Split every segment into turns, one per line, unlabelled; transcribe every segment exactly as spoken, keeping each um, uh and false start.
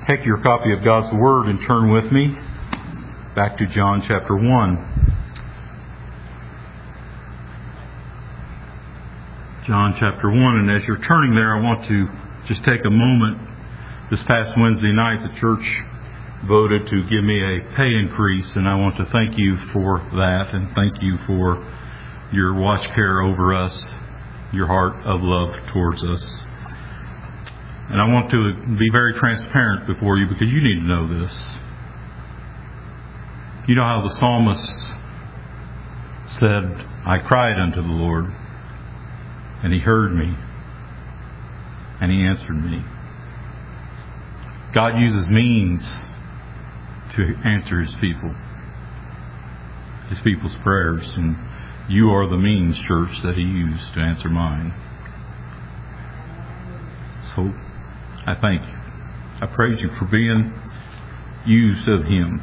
Take your copy of God's Word and turn with me back to John chapter one. John chapter one, and as you're turning there, I want to just take a moment. This past Wednesday night, the church voted to give me a pay increase, and I want to thank you for that, and thank you for your watch care over us, your heart of love towards us. And I want to be very transparent before you because you need to know this. You know how the psalmist said, I cried unto the Lord, and He heard me, and He answered me. God uses means to answer His people, His people's prayers, and you are the means, church, that He used to answer mine. So, I thank you. I praise you for being used of Him.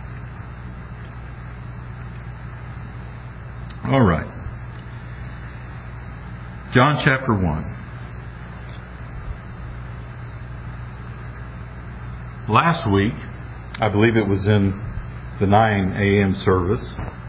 All right. John chapter one. Last week, I believe it was in the nine a.m. service,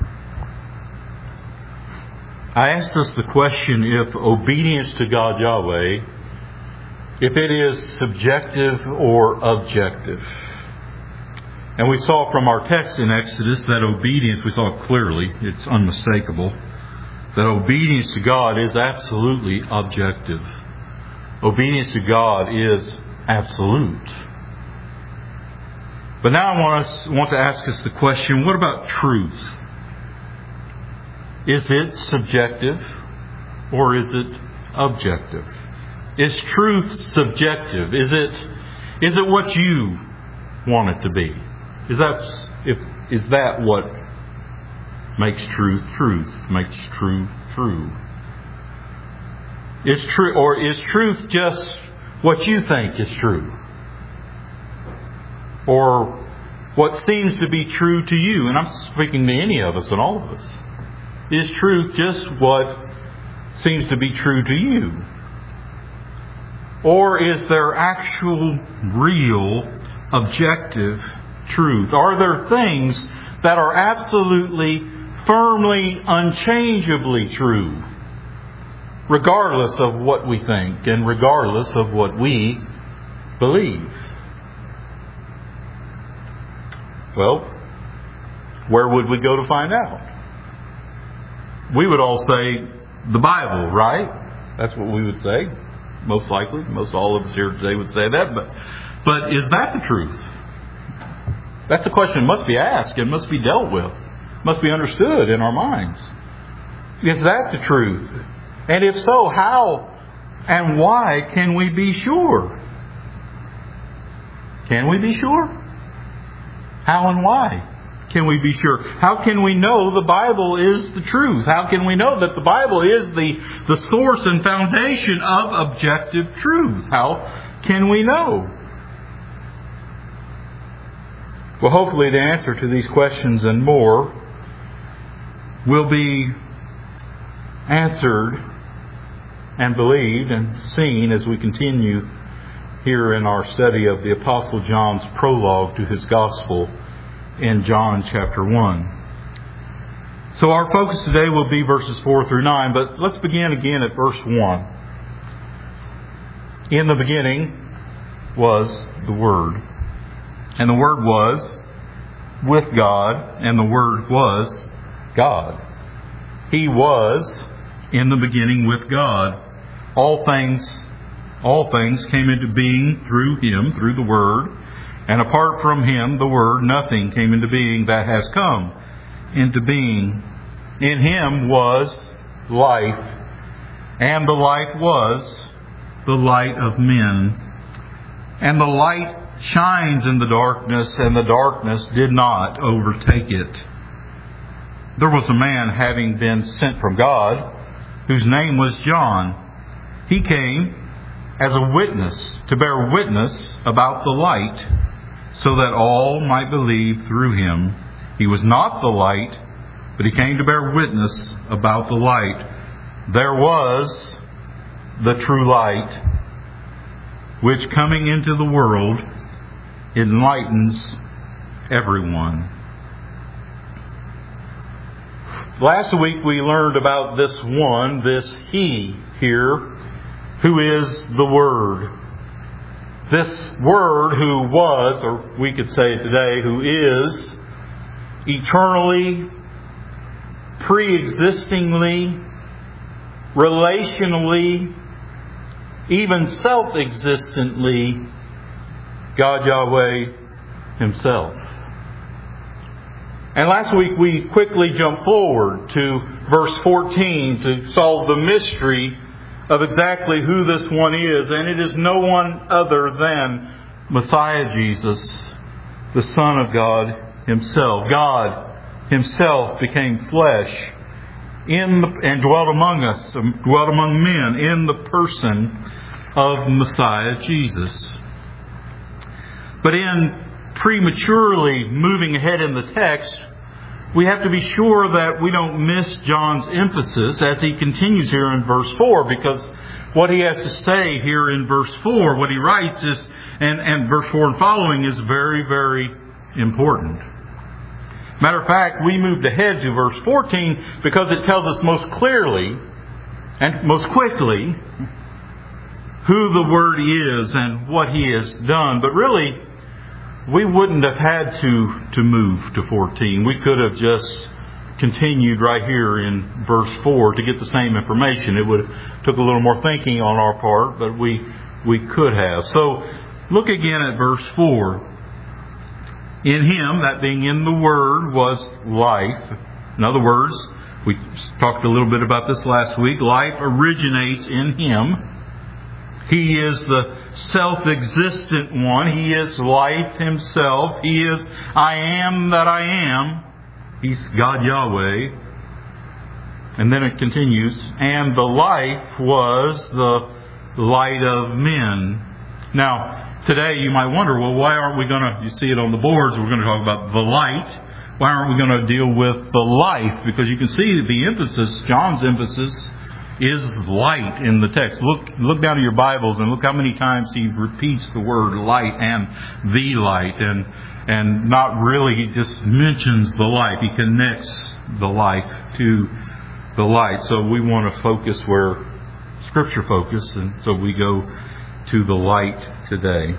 I asked us the question if obedience to God Yahweh, if it is subjective or objective. And we saw from our text in Exodus that obedience, we saw it clearly, it's unmistakable, that obedience to God is absolutely objective. Obedience to God is absolute. But now I want, us, want to ask us the question, what about truth? Is it subjective or is it objective? Is truth subjective? Is it is it what you want it to be? Is that if is that what makes truth truth? Makes true true? Is true or is truth just what you think is true? Or what seems to be true to you? And I'm speaking to any of us and all of us. Is truth just what seems to be true to you? Or is there actual, real, objective truth? Are there things that are absolutely, firmly, unchangeably true, regardless of what we think and regardless of what we believe? Well, where would we go to find out? We would all say the Bible, right? That's what we would say. Most likely, most all of us here today would say that, but but is that the truth? That's a question that must be asked and must be dealt with, must be understood in our minds. Is that the truth? And if so, how and why can we be sure? Can we be sure? How and why can we be sure? How can we know the Bible is the truth? How can we know that the Bible is the, the source and foundation of objective truth? How can we know? Well, hopefully the answer to these questions and more will be answered and believed and seen as we continue here in our study of the Apostle John's prologue to his Gospel in John chapter one. So our focus today will be verses four through nine, but let's begin again at verse one. In the beginning was the Word, and the Word was with God, and the Word was God. He was in the beginning with God. All things, all things came into being through Him, through the Word. And apart from Him, the Word, nothing came into being that has come into being. In Him was life, and the life was the light of men. And the light shines in the darkness, and the darkness did not overtake it. There was a man having been sent from God, whose name was John. He came as a witness, to bear witness about the light, so that all might believe through him. He was not the light, but he came to bear witness about the light. There was the true light, which coming into the world enlightens everyone. Last week we learned about this one, this He here, who is the Word. This Word who was, or we could say today, who is eternally, pre-existingly, relationally, even self-existently, God Yahweh Himself. And last week we quickly jumped forward to verse fourteen to solve the mystery of exactly who this one is. And it is no one other than Messiah Jesus, the Son of God Himself. God Himself became flesh in the, and dwelt among us, dwelt among men in the person of Messiah Jesus. But in prematurely moving ahead in the text, we have to be sure that we don't miss John's emphasis as he continues here in verse four, because what he has to say here in verse four, what he writes is, and, and verse four and following is very, very important. Matter of fact, we moved ahead to verse fourteen because it tells us most clearly and most quickly who the Word is and what He has done. But really, we wouldn't have had to, to move to fourteen. We could have just continued right here in verse four to get the same information. It would have took a little more thinking on our part, but we we could have. So look again at verse four. In Him, that being in the Word, was life. In other words, we talked a little bit about this last week. Life originates in Him. He is the self-existent one. He is life Himself. He is I am that I am. He's God Yahweh. And then it continues, and the life was the light of men. Now, today you might wonder, well, why aren't we going to, you see it on the boards, we're going to talk about the light. Why aren't we going to deal with the life? Because you can see the emphasis, John's emphasis, is light in the text. Look look down at your Bibles and look how many times he repeats the word light and the light. And and not really, he just mentions the light. He connects the light to the light. So we want to focus where Scripture focuses, and so we go to the light today.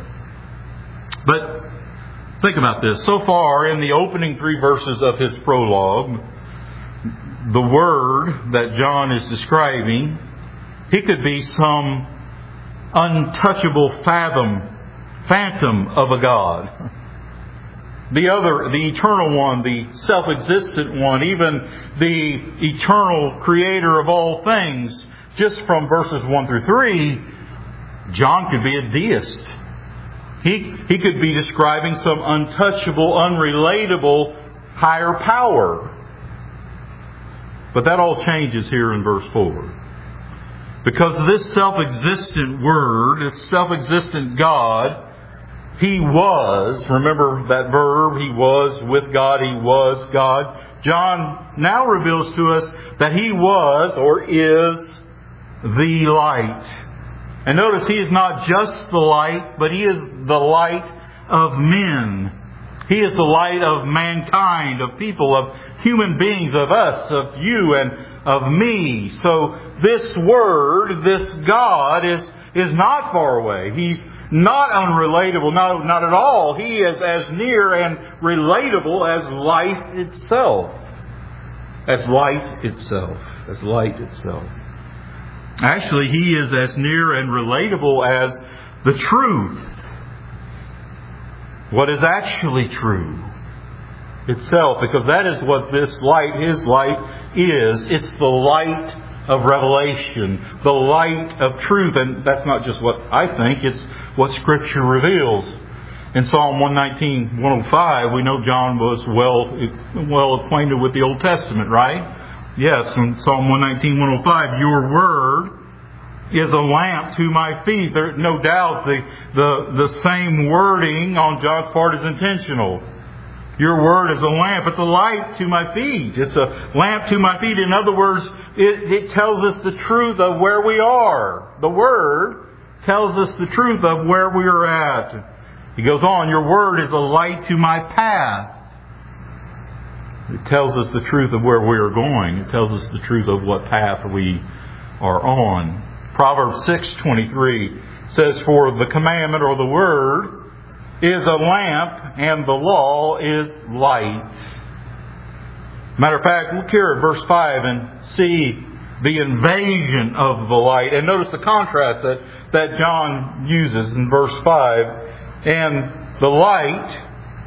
But think about this. So far in the opening three verses of his prologue, the Word that John is describing, He could be some untouchable fathom, phantom of a God. The other, the eternal one, the self-existent one, even the eternal creator of all things. Just from verses one through three, John could be a deist. He, he could be describing some untouchable, unrelatable higher power. But that all changes here in verse four. Because this self-existent Word, this self-existent God, He was, remember that verb, He was with God, He was God. John now reveals to us that He was or is the light. And notice He is not just the light, but He is the light of men. He is the light of mankind, of people, of human beings, of us, of you and of me. So this Word, this God is, is not far away. He's not unrelatable, no, not at all. He is as near and relatable as life itself. As light itself. As light itself. Actually, He is as near and relatable as the truth. What is actually true itself, because that is what this light, His light, is. It's the light of revelation, the light of truth. And that's not just what I think, it's what Scripture reveals. In Psalm one nineteen, one oh five, we know John was well, well acquainted with the Old Testament, right? Yes, in Psalm one nineteen, one oh five, your Word is a lamp to my feet. There's no doubt the, the, the same wording on John's part is intentional. Your Word is a lamp. It's a light to my feet. It's a lamp to my feet. In other words, it, it tells us the truth of where we are. The Word tells us the truth of where we are at. He goes on, your word is a light to my path. It tells us the truth of where we are going. It tells us the truth of what path we are on. Proverbs six twenty-three says, for the commandment or the word is a lamp and the law is light. Matter of fact, look here at verse five and see the invasion of the light. And notice the contrast that, that John uses in verse five. And the light,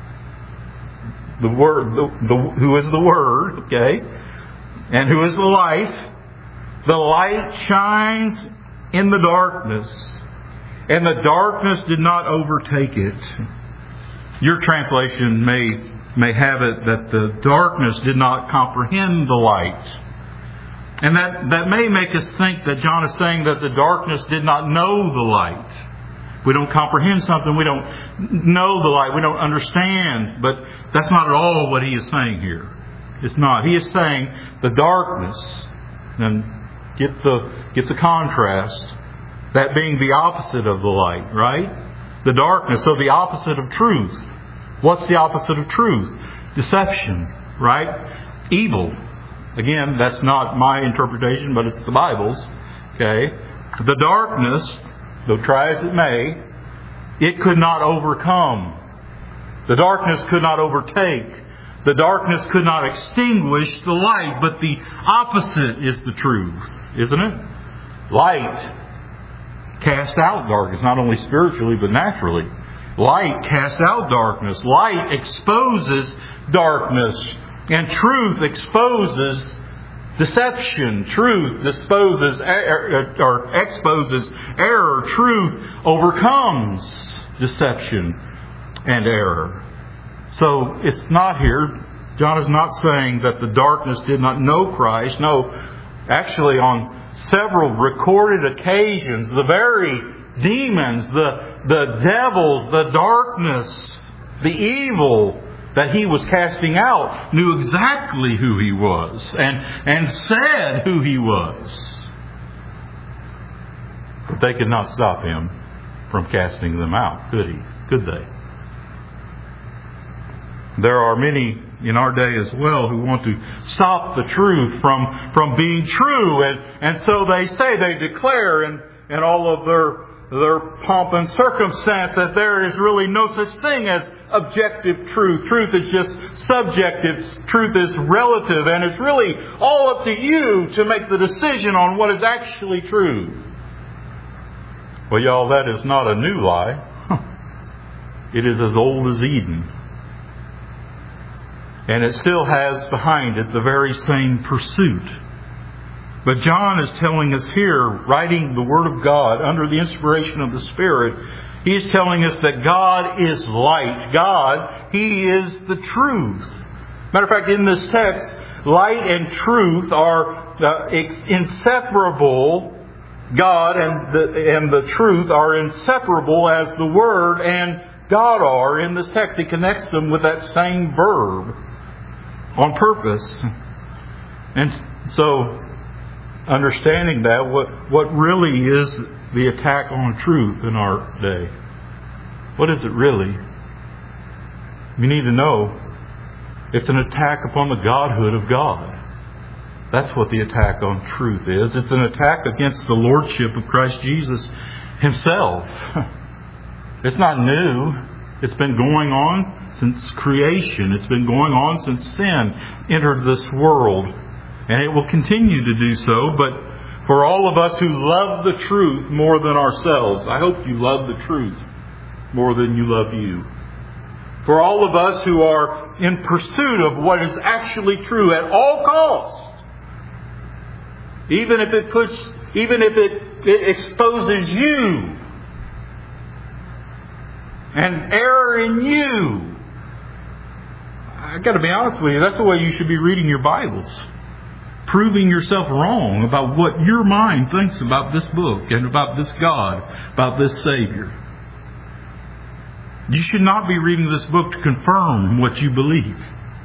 the word, the, the, who is the Word, okay, and who is the life, the light shines in the darkness, and the darkness did not overtake it. Your translation may, may have it that the darkness did not comprehend the light. And that, that may make us think that John is saying that the darkness did not know the light. We don't comprehend something, we don't know the light, we don't understand. But that's not at all what he is saying here. It's not. He is saying the darkness, and get the, get the contrast, that being the opposite of the light, right? The darkness, so the opposite of truth. What's the opposite of truth? Deception, right? Evil. Again, that's not my interpretation, but it's the Bible's. Okay? The darkness, though try as it may, it could not overcome. The darkness could not overtake. The darkness could not extinguish the light. But the opposite is the truth, isn't it? Light casts out darkness, not only spiritually but naturally. Light casts out darkness. Light exposes darkness. And truth exposes deception. Truth disposes er, or exposes error. Truth overcomes deception and error. So it's not here. John is not saying that the darkness did not know Christ. No, actually on several recorded occasions, the very demons, the, the devils, the darkness, the evil that he was casting out knew exactly who he was and, and said who he was. But they could not stop him from casting them out, could he? Could they? There are many in our day as well who want to stop the truth from, from being true. And, and so they say, they declare in, in all of their their pomp and circumstance that there is really no such thing as objective truth. Truth is just subjective. Truth is relative. And it's really all up to you to make the decision on what is actually true. Well, y'all, that is not a new lie. It is as old as Eden. And it still has behind it the very same pursuit. But John is telling us here, writing the Word of God under the inspiration of the Spirit, he is telling us that God is light. God, He is the truth. Matter of fact, in this text, light and truth are uh, inseparable. God and the, and the truth are inseparable as the Word and God are in this text. He connects them with that same verb on purpose. And so, understanding that, what, what really is the attack on truth in our day? What is it really? You need to know it's an attack upon the Godhood of God. That's what the attack on truth is. It's an attack against the Lordship of Christ Jesus Himself. It's not new. It's been going on since creation. It's been going on since sin entered this world. And it will continue to do so. But for all of us who love the truth more than ourselves, I hope you love the truth more than you love you. For all of us who are in pursuit of what is actually true at all costs, even if it puts, even if it, it exposes you and error in you, I've got to be honest with you, that's the way you should be reading your Bibles. Proving yourself wrong about what your mind thinks about this book and about this God, about this Savior. You should not be reading this book to confirm what you believe.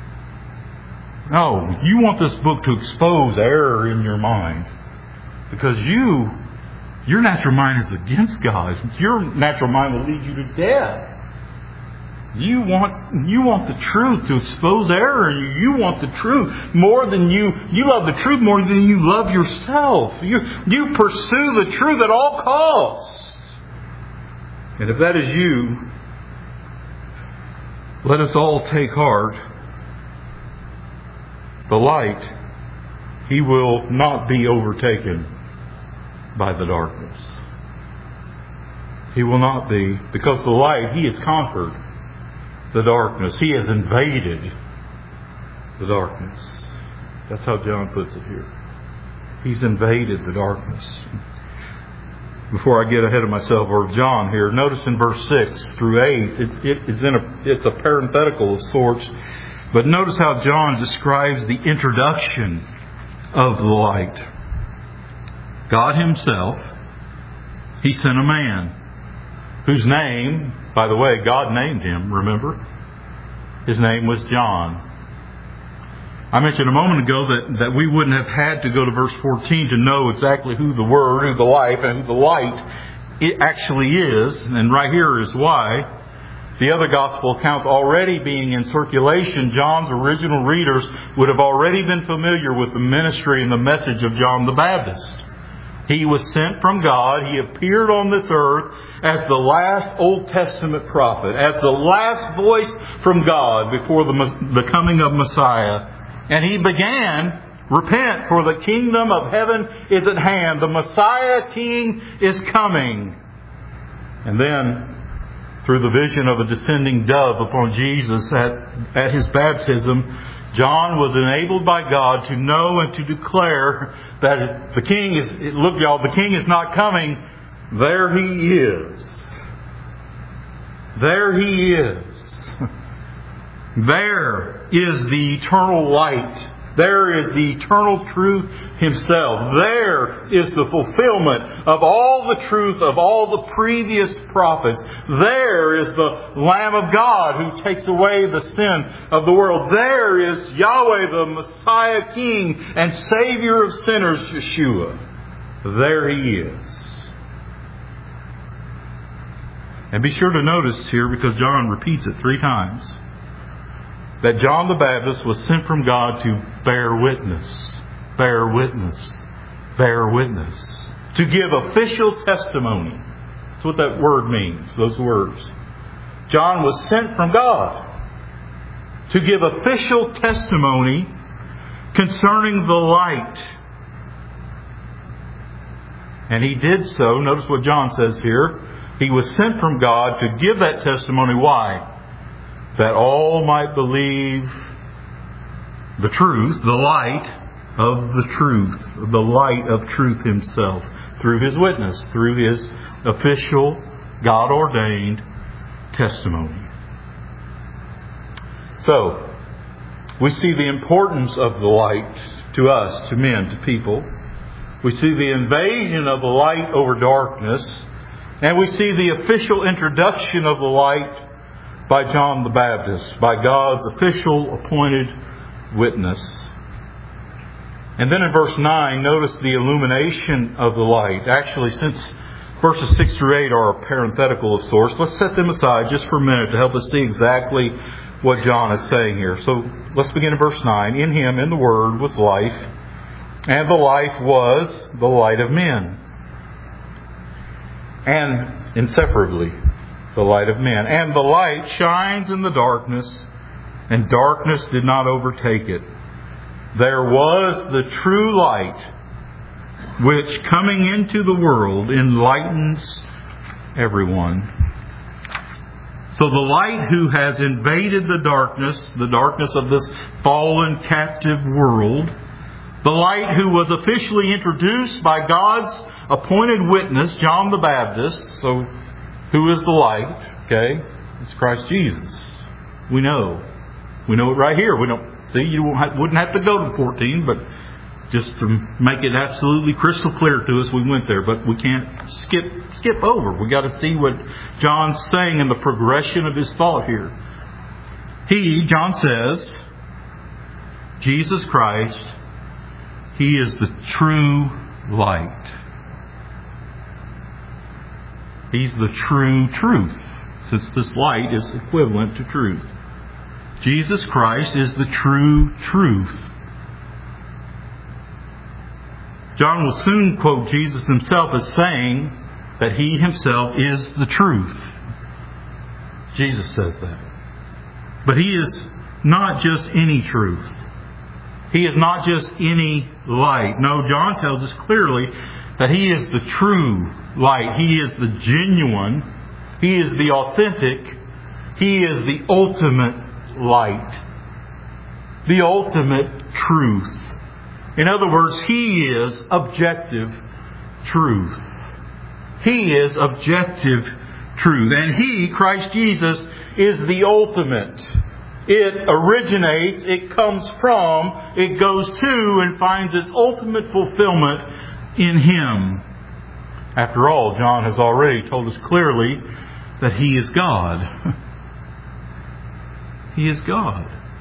No, you want this book to expose error in your mind. Because you, your natural mind is against God. Your natural mind will lead you to death. You want, you want the truth to expose error. You want the truth more than you, you love the truth more than you love yourself. You, you pursue the truth at all costs. And if that is you, let us all take heart. The light, he will not be overtaken by the darkness. He will not be, because the light, he has conquered the darkness. He has invaded the darkness. That's how John puts it here. He's invaded the darkness. Before I get ahead of myself, or John here, notice in verse six through eight, it, it, it's, in a, it's a parenthetical of sorts, but notice how John describes the introduction of the light. God himself, he sent a man whose name, by the way, God named him, remember? His name was John. I mentioned a moment ago that, that we wouldn't have had to go to verse fourteen to know exactly who the Word, who the life, and who the light it actually is. And right here is why. The other gospel accounts already being in circulation, John's original readers would have already been familiar with the ministry and the message of John the Baptist. He was sent from God. He appeared on this earth as the last Old Testament prophet, as the last voice from God before the, the coming of Messiah. And he began, repent, for the kingdom of heaven is at hand. The Messiah King is coming. And then, through the vision of a descending dove upon Jesus at, at his baptism, John was enabled by God to know and to declare that the King is, look y'all, the King is not coming. There he is. There he is. There is the eternal light. There is the eternal truth himself. There is the fulfillment of all the truth of all the previous prophets. There is the Lamb of God who takes away the sin of the world. There is Yahweh, the Messiah King and Savior of sinners, Yeshua. There he is. And be sure to notice here, because John repeats it three times, that John the Baptist was sent from God to bear witness, bear witness, bear witness. To give official testimony. That's what that word means, those words. John was sent from God to give official testimony concerning the light. And he did so. Notice what John says here. He was sent from God to give that testimony. Why? That all might believe the truth, the light of the truth, the light of truth himself, through his witness, through his official, God-ordained testimony. So, we see the importance of the light to us, to men, to people. We see the invasion of the light over darkness, and we see the official introduction of the light by John the Baptist, by God's official appointed witness. And then in verse nine, notice the illumination of the light. Actually, since verses six through eight are a parenthetical of sorts, let's set them aside just for a minute to help us see exactly what John is saying here. So let's begin in verse nine. In him, in the Word, was life, and the life was the light of men. And inseparably, the light of men. And the light shines in the darkness, and darkness did not overtake it. There was the true light, which coming into the world enlightens everyone. So the light who has invaded the darkness, the darkness of this fallen captive world, the light who was officially introduced by God's appointed witness, John the Baptist. So who is the light? Okay, it's Christ Jesus. We know. We know it right here. We don't see. You won't have, wouldn't have to go to fourteen, but just to make it absolutely crystal clear to us, we went there. But we can't skip skip over. We got to see what John's saying in the progression of his thought here. He, John says, Jesus Christ, He is the true light. He's the true truth. since this light is equivalent to truth. Jesus Christ is the true truth. John will soon quote Jesus himself as saying that He Himself is the truth. Jesus says that. But He is not just any truth. He is not just any light. No, John tells us clearly that He is the true light. He is the genuine. He is the authentic. He is the ultimate light. The ultimate truth. In other words, He is objective truth. He is objective truth. And He, Christ Jesus, is the ultimate. It originates, it comes from, it goes to, and finds its ultimate fulfillment in Him. After all, John has already told us clearly that He is God. He is God.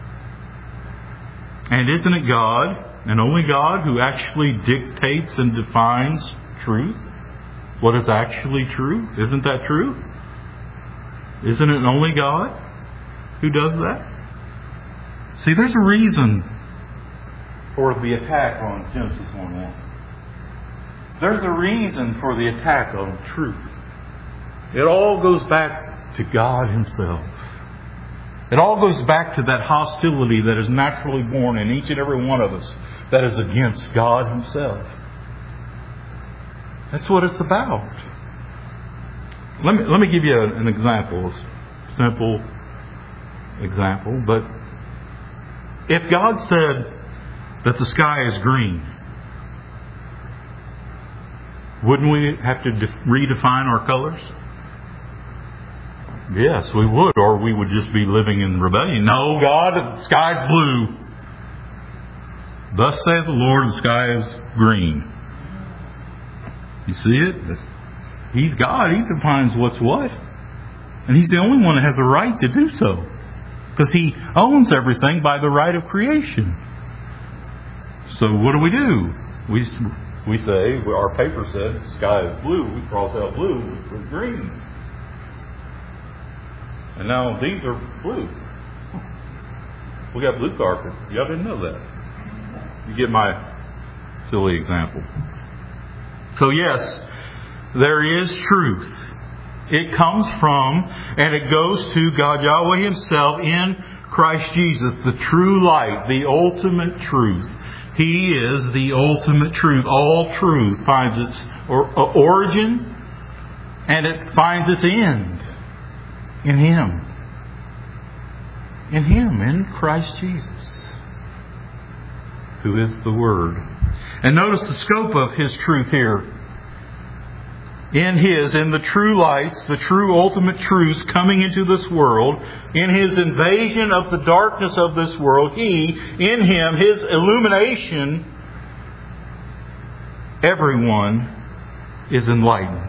And isn't it God, and only God, who actually dictates and defines truth? What is actually true? Isn't that true? Isn't it only God who does that? See, there's a reason for the attack on Genesis one one. There's a reason for the attack on truth. It all goes back to God Himself. It all goes back to that hostility that is naturally born in each and every one of us that is against God Himself. That's what it's about. Let me, let me give you an example, a simple example. But if God said that the sky is green, wouldn't we have to def- redefine our colors? Yes, we would, or we would just be living in rebellion. No, God, the sky's blue. Thus saith the Lord, the sky is green. You see it? He's God. He defines what's what. And He's the only one that has the right to do so. Because He owns everything by the right of creation. So what do we do? We we say, well, our paper said the sky is blue. We cross out blue with green. And now these are blue. We got blue carpet. Y'all didn't know that. You get my silly example. So yes, there is truth. It comes from and it goes to God Yahweh Himself in Christ Jesus, the true light, the ultimate truth. He is the ultimate truth. All truth finds its origin and it finds its end in Him. In Him, in Christ Jesus, who is the Word. And notice the scope of His truth here. In His, in the true lights, the true ultimate truths coming into this world, in His invasion of the darkness of this world, He, in Him, His illumination, everyone is enlightened.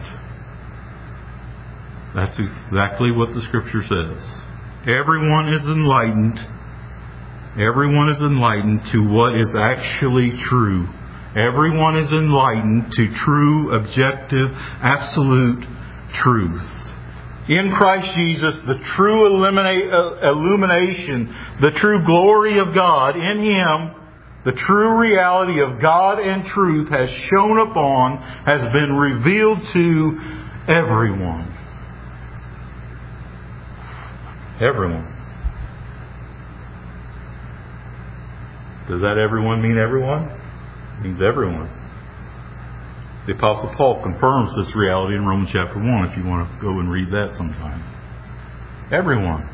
That's exactly what the Scripture says. Everyone is enlightened. Everyone is enlightened to what is actually true. Everyone is enlightened to true, objective, absolute truth. In Christ Jesus, the true illumination, the true glory of God, in Him, the true reality of God and truth has shone upon, has been revealed to everyone. Everyone. Does that everyone mean everyone? It means everyone. The Apostle Paul confirms this reality in Romans chapter one, if you want to go and read that sometime. Everyone.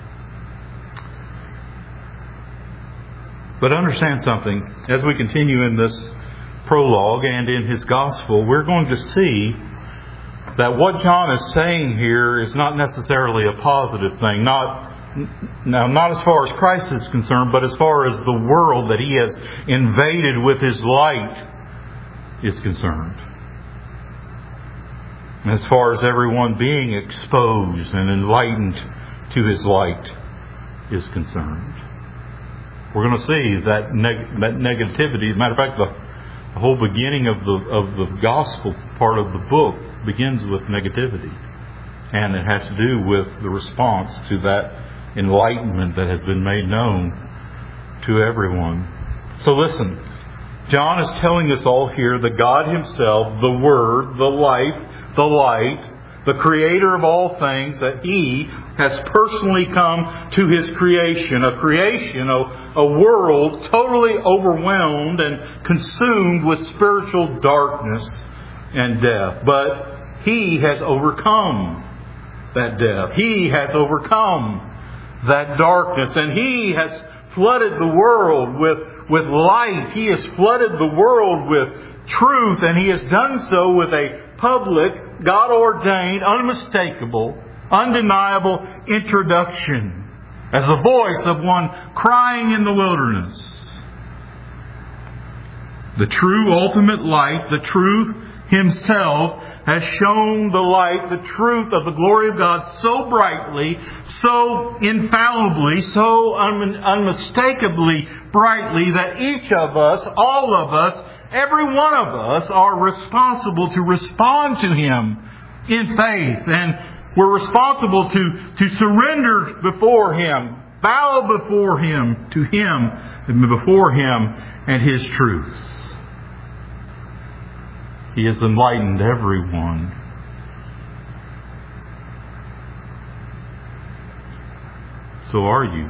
But understand something. As we continue in this prologue and in his gospel, we're going to see that what John is saying here is not necessarily a positive thing. Not Now, not as far as Christ is concerned, but as far as the world that He has invaded with His light is concerned. As far as everyone being exposed and enlightened to His light is concerned. We're going to see that, neg- that negativity. As a matter of fact, the, the whole beginning of the, of the gospel part of the book begins with negativity. And it has to do with the response to that enlightenment that has been made known to everyone. So listen, John is telling us all here that God Himself, the Word, the life, the light, the Creator of all things, that He has personally come to His creation. A creation, a, a world totally overwhelmed and consumed with spiritual darkness and death. But He has overcome that death. He has overcome that darkness. And He has flooded the world with, with light. He has flooded the world with truth. And He has done so with a public, God-ordained, unmistakable, undeniable introduction as the voice of one crying in the wilderness. The true ultimate light, the truth Himself, has shown the light, the truth of the glory of God so brightly, so infallibly, so un- unmistakably brightly that each of us, all of us, every one of us are responsible to respond to Him in faith. And we're responsible to, to surrender before Him, bow before Him, to Him, and before Him and His truth. He has enlightened everyone. So are you?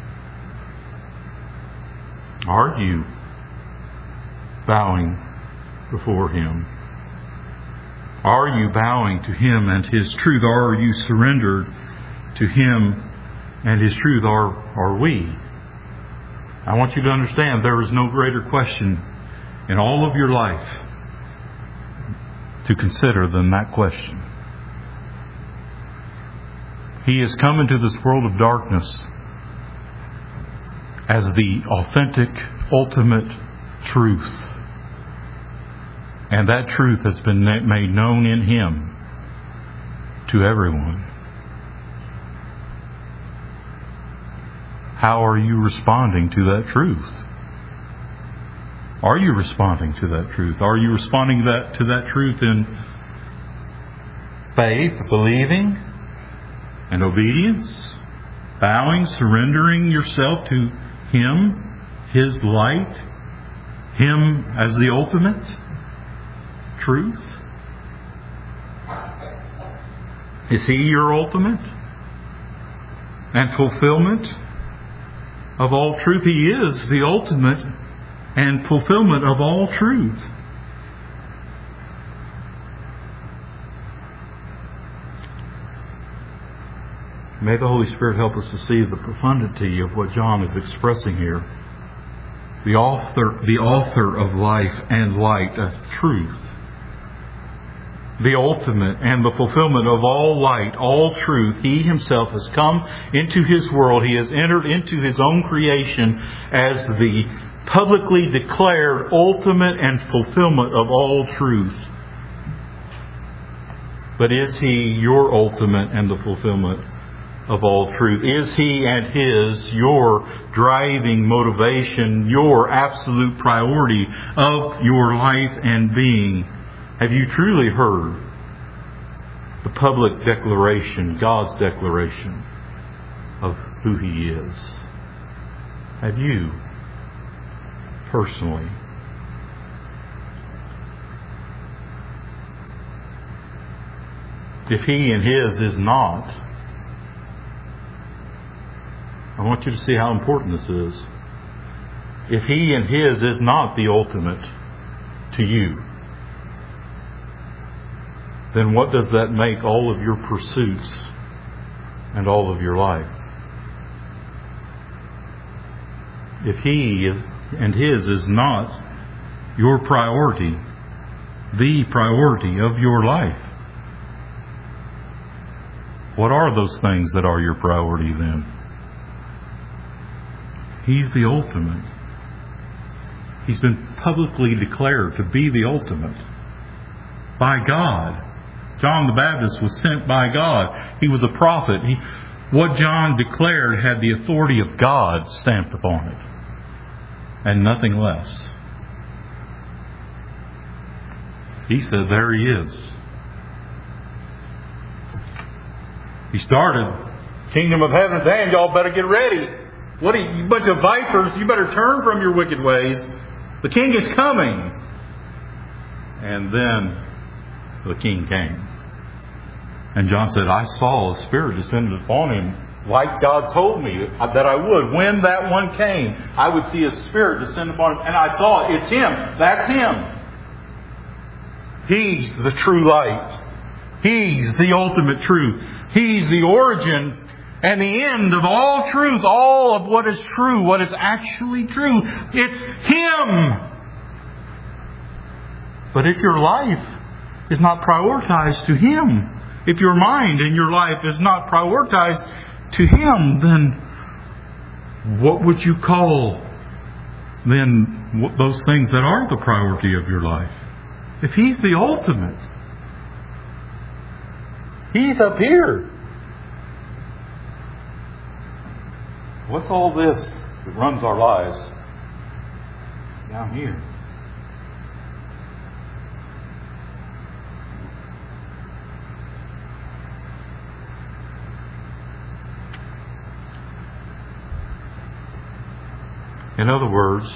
Are you bowing before Him? Are you bowing to Him and His truth? Are you surrendered to Him and His truth? Are, are we? I want you to understand there is no greater question in all of your life to consider than that question. He has come into this world of darkness as the authentic, ultimate truth. And that truth has been made known in Him to everyone. How are you responding to that truth? Are you responding to that truth? Are you responding that, to that truth in faith, believing, and obedience? Bowing, surrendering yourself to Him, His light, Him as the ultimate truth? Is He your ultimate and fulfillment of all truth? He is the ultimate and fulfillment of all truth. May the Holy Spirit help us to see the profundity of what John is expressing here. The author, the author of life and light, of truth. The ultimate and the fulfillment of all light, all truth. He Himself has come into His world. He has entered into His own creation as the publicly declared ultimate and fulfillment of all truth. But is He your ultimate and the fulfillment of all truth? Is He and His your driving motivation, your absolute priority of your life and being? Have you truly heard the public declaration, God's declaration of who He is? Have you personally? If He and His is not, I want you to see how important this is. If He and His is not the ultimate to you, then what does that make all of your pursuits and all of your life? If He and His is not your priority, the priority of your life, what are those things that are your priority then? He's the ultimate. He's been publicly declared to be the ultimate by God. John the Baptist was sent by God. He was a prophet. He, what John declared had the authority of God stamped upon it, and nothing less. He said, there He is. He started, kingdom of heaven at hand, y'all better get ready. What are you, you bunch of vipers, you better turn from your wicked ways. The king is coming. And then the king came. And John said, I saw a spirit descended upon him like God told me that I would. When that one came, I would see a spirit descend upon him. And I saw it. It's him. That's him. He's the true light. He's the ultimate truth. He's the origin and the end of all truth. All of what is true, what is actually true. It's him. But if your life is not prioritized to him, if your mind and your life is not prioritized to him, then what would you call then those things that are the priority of your life? If he's the ultimate, he's up here. What's all this that runs our lives down here? In other words,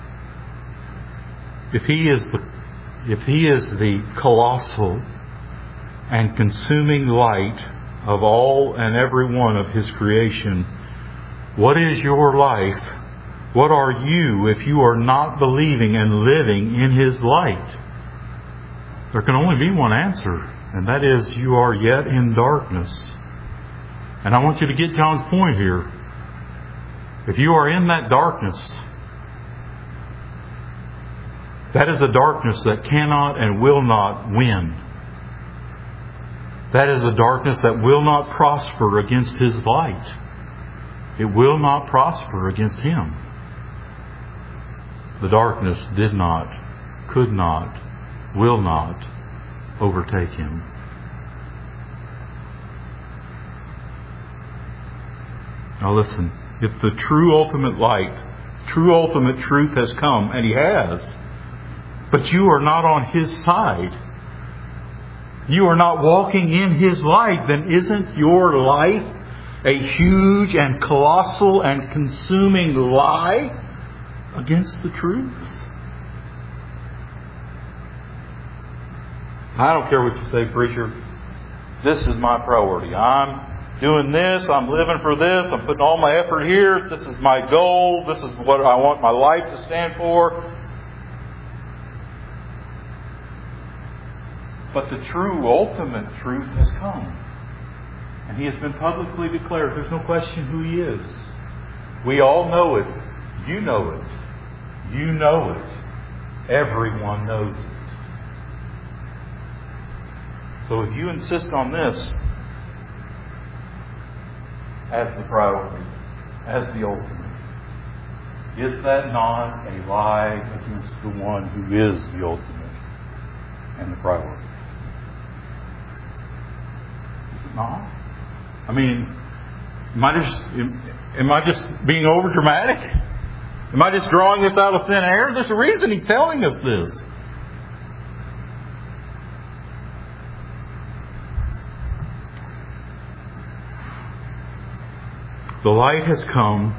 if he is the if he is the colossal and consuming light of all and every one of his creation, what is your life? What are you if you are not believing and living in his light? There can only be one answer, and that is you are yet in darkness. And I want you to get John's point here. If you are in that darkness, that is a darkness that cannot and will not win. That is a darkness that will not prosper against his light. It will not prosper against him. The darkness did not, could not, will not overtake him. Now listen. If the true ultimate light, true ultimate truth has come, and he has, but you are not on his side, you are not walking in his light, then isn't your life a huge and colossal and consuming lie against the truth? I don't care what you say, preacher. This is my priority. I'm doing this, I'm living for this, I'm putting all my effort here, this is my goal, this is what I want my life to stand for. But the true, ultimate truth has come. And he has been publicly declared. There's no question who he is. We all know it. You know it. You know it. Everyone knows it. So if you insist on this as the priority, as the ultimate, is that not a lie against the one who is the ultimate and the priority? Is it not? I mean, am I just am I just being over dramatic? Am I just drawing this out of thin air? There's a reason he's telling us this. The light has come.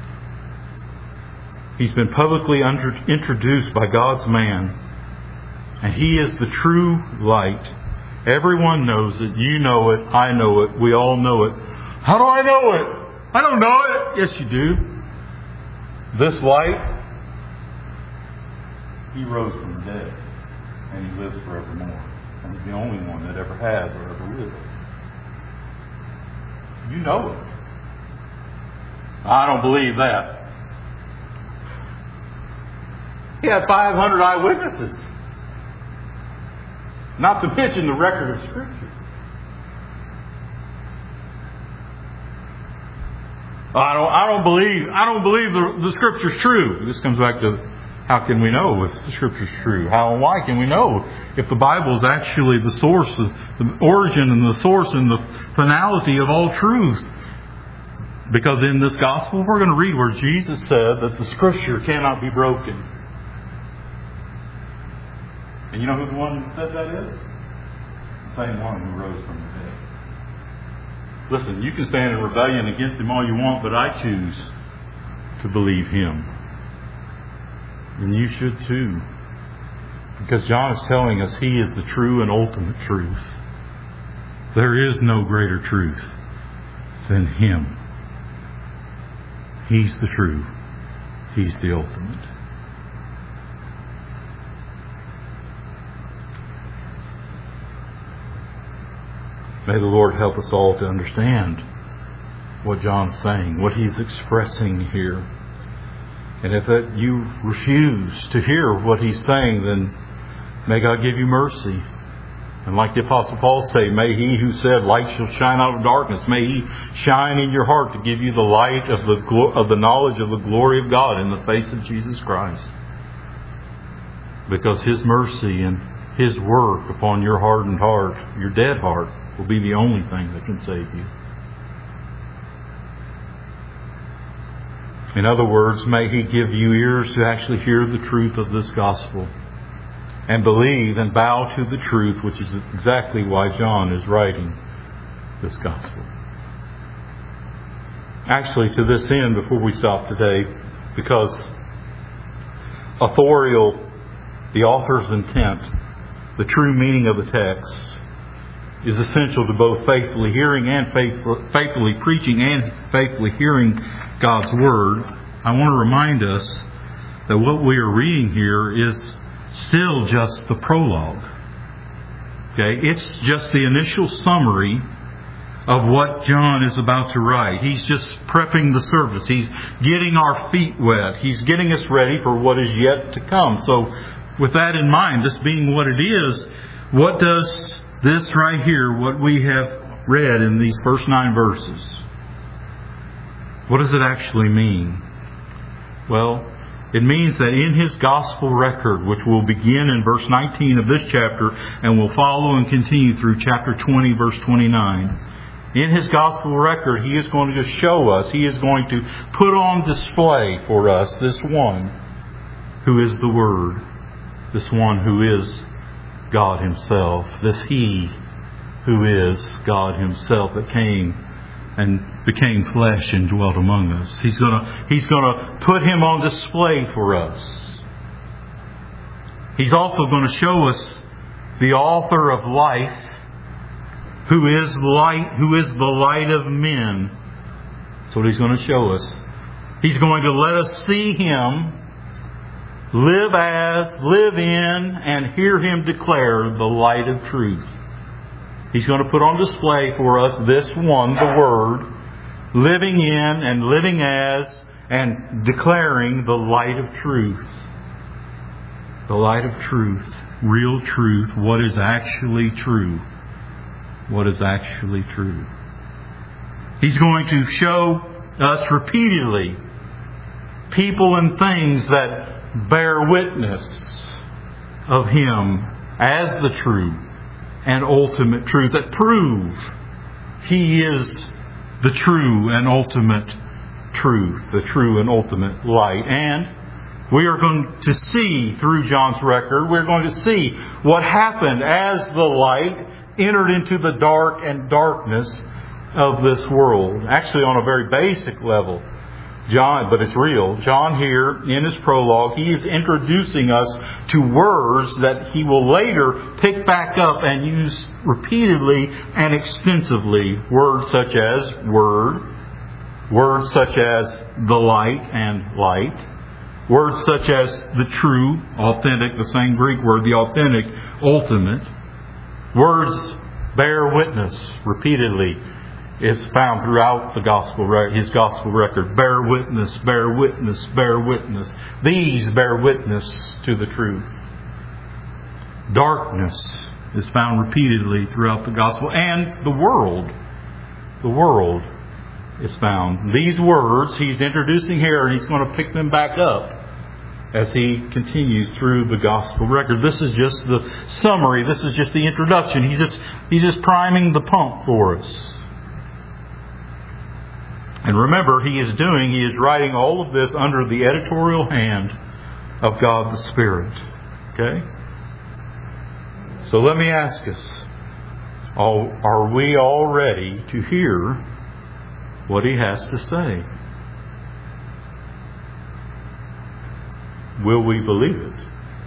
He's been publicly under, introduced by God's man. And he is the true light. Everyone knows it. You know it. I know it. We all know it. How do I know it? I don't know it. Yes, you do. This light, he rose from the dead. And he lives forevermore. And he's the only one that ever has or ever will. You know it. I don't believe that. He had five hundred eyewitnesses. Not to mention the record of Scripture. I don't. I don't believe. I don't believe the, the Scripture's true. This comes back to how can we know if the Scripture's true? How and why can we know if the Bible is actually the source, of, the origin, and the source and the finality of all truth? Because in this gospel, we're going to read where Jesus said that the Scripture cannot be broken. And you know who the one who said that is? The same one who rose from the dead. Listen, you can stand in rebellion against Him all you want, but I choose to believe Him. And you should too. Because John is telling us He is the true and ultimate truth. There is no greater truth than Him. He's the true. He's the ultimate. May the Lord help us all to understand what John's saying, what he's expressing here. And if that you refuse to hear what he's saying, then may God give you mercy. And like the Apostle Paul say, may He who said, light shall shine out of darkness, may He shine in your heart to give you the light of the glo- of the knowledge of the glory of God in the face of Jesus Christ. Because His mercy and His work upon your hardened heart, your dead heart, will be the only thing that can save you. In other words, may He give you ears to actually hear the truth of this gospel and believe and bow to the truth, which is exactly why John is writing this gospel. Actually, to this end, before we stop today, because authorial, the author's intent, the true meaning of the text, is essential to both faithfully hearing and faithful, faithfully preaching and faithfully hearing God's Word. I want to remind us that what we are reading here is still just the prologue. Okay, it's just the initial summary of what John is about to write. He's just prepping the surface. He's getting our feet wet. He's getting us ready for what is yet to come. So, with that in mind, this being what it is, what does this right here, what we have read in these first nine verses, what does it actually mean? Well, it means that in His gospel record, which will begin in verse nineteen of this chapter and will follow and continue through chapter twenty, verse twenty-nine, in His gospel record, He is going to show us, He is going to put on display for us this one who is the Word, this one who is God Himself, this He who is God Himself that came and became flesh and dwelt among us. He's gonna, He's gonna put Him on display for us. He's also going to show us the author of life, who is light, who is the light of men. That's what He's going to show us. He's going to let us see Him, live as, live in, and hear Him declare the light of truth. He's going to put on display for us this one, the Word, living in and living as and declaring the light of truth. The light of truth, real truth, what is actually true. What is actually true. He's going to show us repeatedly people and things that bear witness of Him as the true and ultimate truth, that prove He is the true and ultimate truth, the true and ultimate light. And we are going to see through John's record, we're going to see what happened as the light entered into the dark and darkness of this world. Actually, on a very basic level, John, but it's real. John here, in his prologue, he is introducing us to words that he will later pick back up and use repeatedly and extensively. Words such as word, words such as the light and light, words such as the true, authentic, the same Greek word, the authentic, ultimate. Words bear witness repeatedly. Is found throughout the gospel, his gospel record. Bear witness, bear witness, bear witness. These bear witness to the truth. Darkness is found repeatedly throughout the gospel. And the world. The world is found. These words he's introducing here, and he's going to pick them back up as he continues through the gospel record. This is just the summary. This is just the introduction. He's just, he's just priming the pump for us. And remember, he is doing, he is writing all of this under the editorial hand of God the Spirit. Okay? So let me ask us, are we all ready to hear what He has to say? Will we believe it?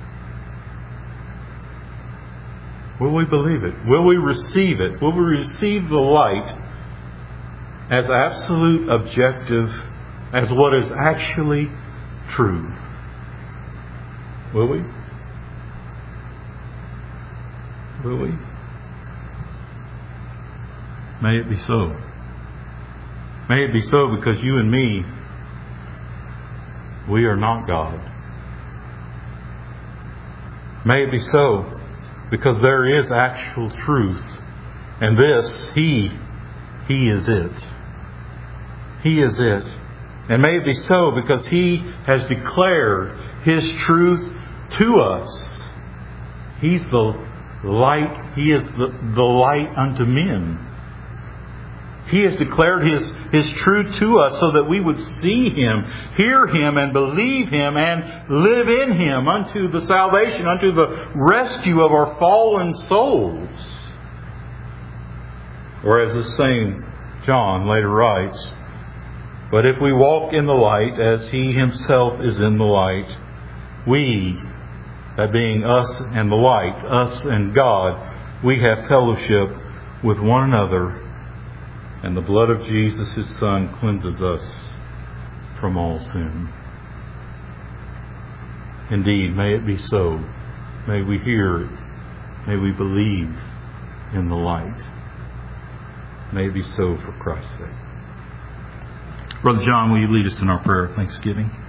Will we believe it? Will we receive it? Will we receive the light as absolute, objective, as what is actually true? Will we? Will we? May it be so. May it be so, because you and me, we are not God. May it be so, because there is actual truth. And this, He, He is it. He is it. And may it be so, because He has declared His truth to us. He's the light. He is the, the light unto men. He has declared His, His truth to us so that we would see Him, hear Him, and believe Him, and live in Him unto the salvation, unto the rescue of our fallen souls. Or as the same John later writes, but if we walk in the light as He Himself is in the light, we, that being us and the light, us and God, we have fellowship with one another, and the blood of Jesus, His Son, cleanses us from all sin. Indeed, may it be so. May we hear it. May we believe in the light. May it be so for Christ's sake. Brother John, will you lead us in our prayer of thanksgiving?